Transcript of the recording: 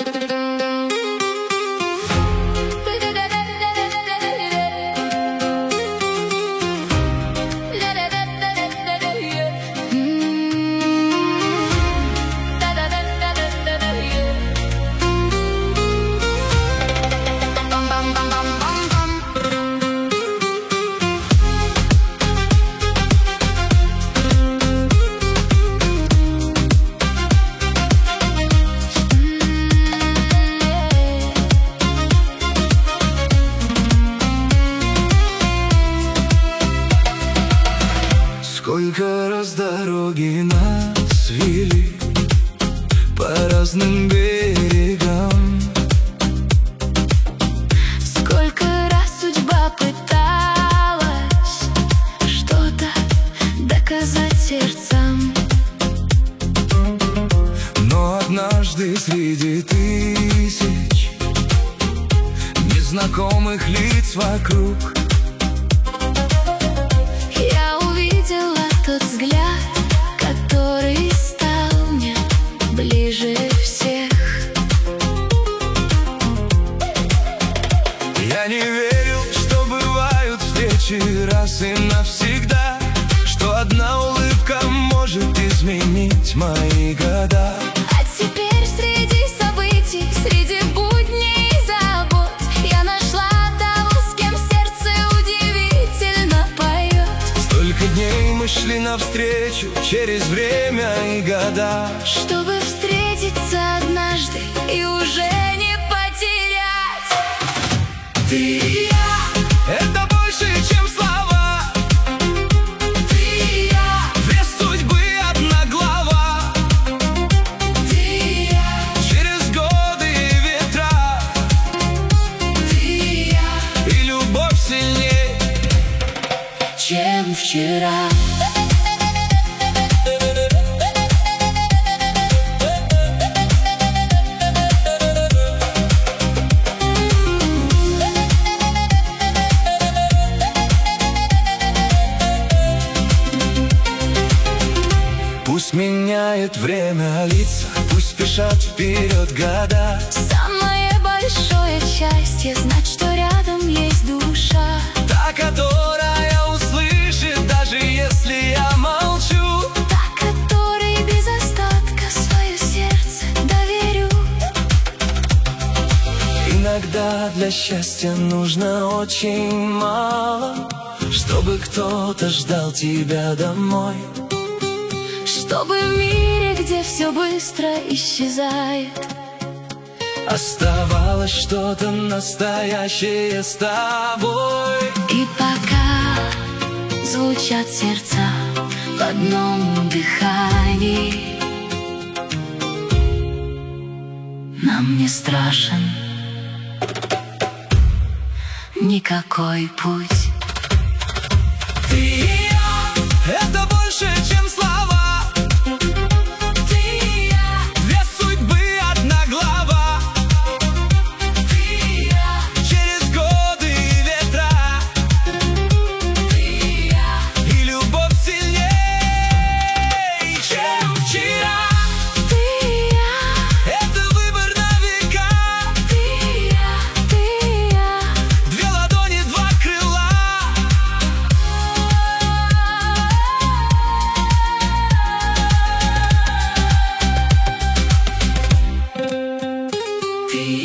Сколько раз дороги нас вели по разным берегам, сколько раз судьба пыталась что-то доказать сердцам. но однажды среди тысяч незнакомых лиц вокруг Я увидела тот взгляд, который стал мне ближе всех. я не верил, что бывают встречи раз и навсегда, что одна улыбка может изменить мои года. А теперь среди событий, среди будней и забот я нашла того, с кем сердце удивительно поет. Столько дней мы шли навстречу через время и года, Чтобы встретиться однажды и уже не потерять. ты и я, это больше, чем слова. Ты и я, Две судьбы, одна глава. ты и я, Через годы и ветра, ты и я, и любовь сильней, чем вчера. Пусть меняет время лица, пусть спешат вперед года. Самое большое счастье знать, что рядом есть душа, Та, которая услышит, даже если я молчу. та, которой без остатка свое сердце доверю. Иногда для счастья нужно очень мало, чтобы кто-то ждал тебя домой. Чтобы в мире, где все быстро исчезает, оставалось что-то настоящее с тобой. и пока звучат сердца в одном дыхании, нам не страшен никакой путь. Ты и я, это больше, чем слова. Ты и я, Две судьбы, одна глава. ты и я, Через годы и ветра, ты и я, и любовь сильней, чем вчера. ты и я, Это выбор на века. ты и я, ты и я. Две ладони, два крыла. Ты